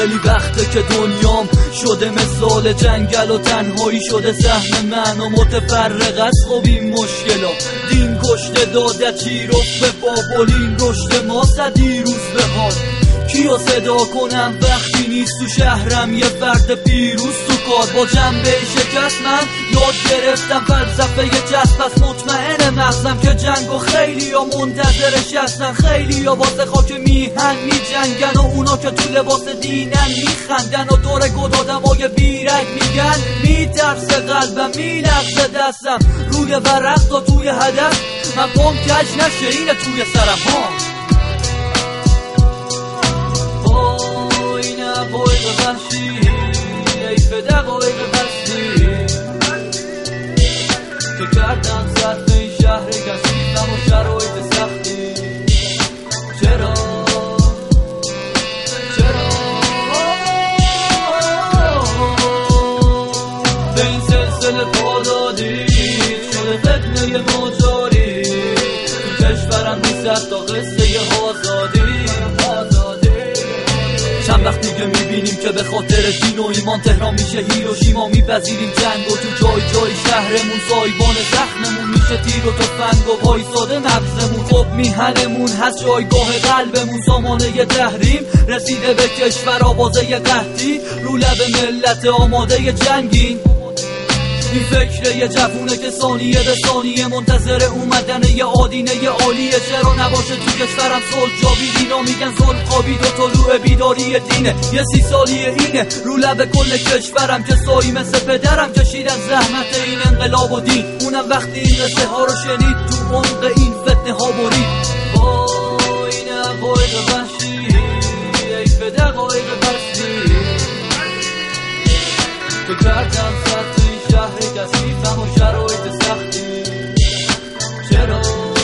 خیلی وقته که دنیام شده مثال جنگل و تنهایی شده سهم من و متفرق از خب این مشکلا. دین کشته داده چی رفت به بابولین رشد ما صدی روز به حال. کیو صدا کنم وقتی نیست تو شهرم یه فرد پیروز تو کار. با جنبه شکست من یاد گرفتم فلسفه جذب. پس مطمئن مغزم که جنگو خیلی ها منتظرش هستن، خیلی ها واسه خاک میهن میجنگن و اونا که تو لباس دینن میخندن و دور گدادمای بیرک میگن. میترسه قلبم میلغزه دستم روی ورق تا توی هدف من قوم کج نشه اینه توی سرم ها. دقایق وحشی حیف دقایق بستی که کردن صرف این شهر کثیفم و شرایط سختی. چرا به این سلسله پا دادی شده فتنه مجاری تو کشورم نیست تا قصه آزادی. چند وقت دیگه میبینیم که به خاطر دین و ایمان تهران میشه هیروشیما. میپذیریم جنگ و تو جای جای شهرمون سایبان زخممون میشه تیر و تفنگ و وایساده مغزمون. خب میهنمون هست جایگاه قلبمون. سامانه تحریم رسیده به کشور آوازه قحطی رو لب ملت آماده جنگین. این فکره یه جوونه که ثانیه به ثانیه منتظر اومدن یه آدینه عالیه. چرا نباشه تو کشورم صلح جاوید؟ اینا میگن صلح خوابید و طلوع بیداری دینه. یه 30 سالیه اینه رو لب کل کشورم که سایی مثل پدرم کشید از زحمت این انقلاب و دین. اونم وقتی این قصه ها رو شنید تو عمق این فتنه ها برید. با این دقایق وحشی حیف دقایق بستی تو کردم سطح شهر کثیفم و شرایط سختی. چرا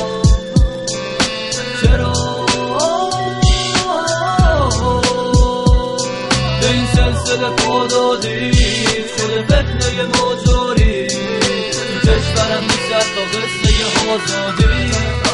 به این سلسله پا دادی شده فتنه مجاری تو کشورم نیست تا قصه آزادی.